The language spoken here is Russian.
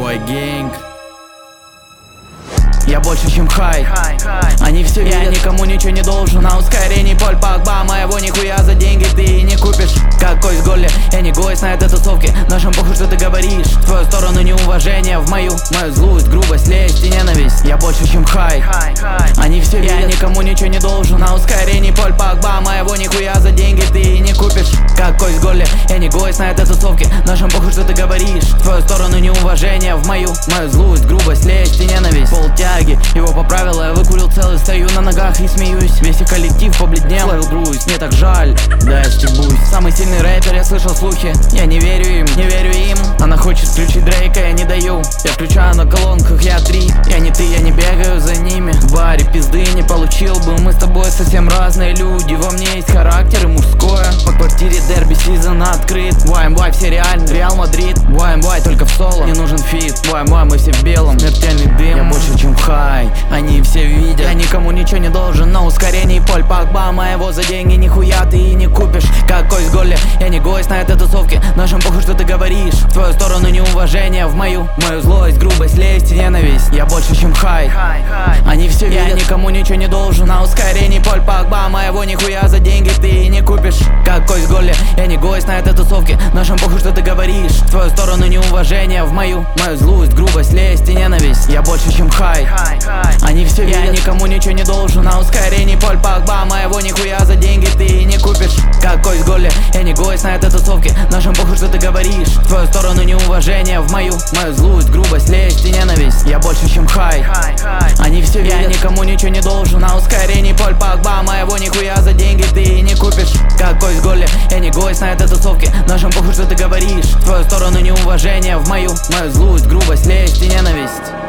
Boy Gang. Я больше, чем хай. Они все верят, я никому ничего не должен. На ускорении Поль Погба, моего нихуя за деньги ты не купишь. Какой с Голли, я не гость на этой тусовке. Нашим похуй, что ты говоришь. В твою сторону неуважение, в мою злость, грубость, лесть и ненависть. Я больше, чем хай. Они все верят, я никому ничего не должен. На ускорении Поль Погба, моего нихуя за деньги ты не купишь. Какой с Голли, я не гость на этой тусовке. Нашим похуй, что ты говоришь. В твою сторону неуважение, в мою злость, грубость, лесть и ненависть. Полтяги, его поправила, я выкурил целый, стою на ногах и смеюсь. Весь их коллектив побледнел, ловил грусть, мне так жаль, да я стебусь. Самый сильный рэпер, я слышал слухи, я не верю им. Она хочет включить Дрейка, я не даю. Я включаю на колонках, я 3. Я не ты, я не бегаю за ними. В баре пизды не получил бы, мы с тобой совсем разные люди. Во мне есть характер и мужское. По квартире дерби сезон открыт. YMY все реально, Реал Мадрид. YMY только в соло, не нужен фит. YMY мы все в белом, смертельный дым. Я больше, чем хай, они все видят. Я никому ничего не должен, на ускорении Поль Погба, моего за деньги нихуя ты и не купишь. Какой с Голли, я не гость на этой тусовке. Нашим похуй, что ты говоришь. В твою сторону неуважение, в мою злость, грубость, лесть и ненависть. Я больше, чем хай. Они все верят, я никому ничего не должен. На ускорении Поль Погба, моего нихуя за деньги ты и не купишь. Какой с Голли, я не гость на этой тусовке. Нашим похуй, что ты говоришь. В твою сторону неуважение, в мою злость, грубость, лесть и ненависть. Я больше, чем хай. Они все верят, я никому ничего не должен. На ускорении Поль Погба, моего нихуя за деньги ты не купишь. Какой с Голли, я не гость на этой тусовке. Нашим похуй, что ты говоришь. В твою сторону неуважение, в мою злость, грубость, лесть и ненависть. Я больше, чем хай. Они все верят, я никому ничего не должен. На ускорении Поль Погба, моего нихуя за деньги ты не купишь. Какой с Голли, я не гость на этой тусовке. Нашим похуй, что ты говоришь. В твою сторону неуважение, в мою злость, грубость, лесть и ненависть.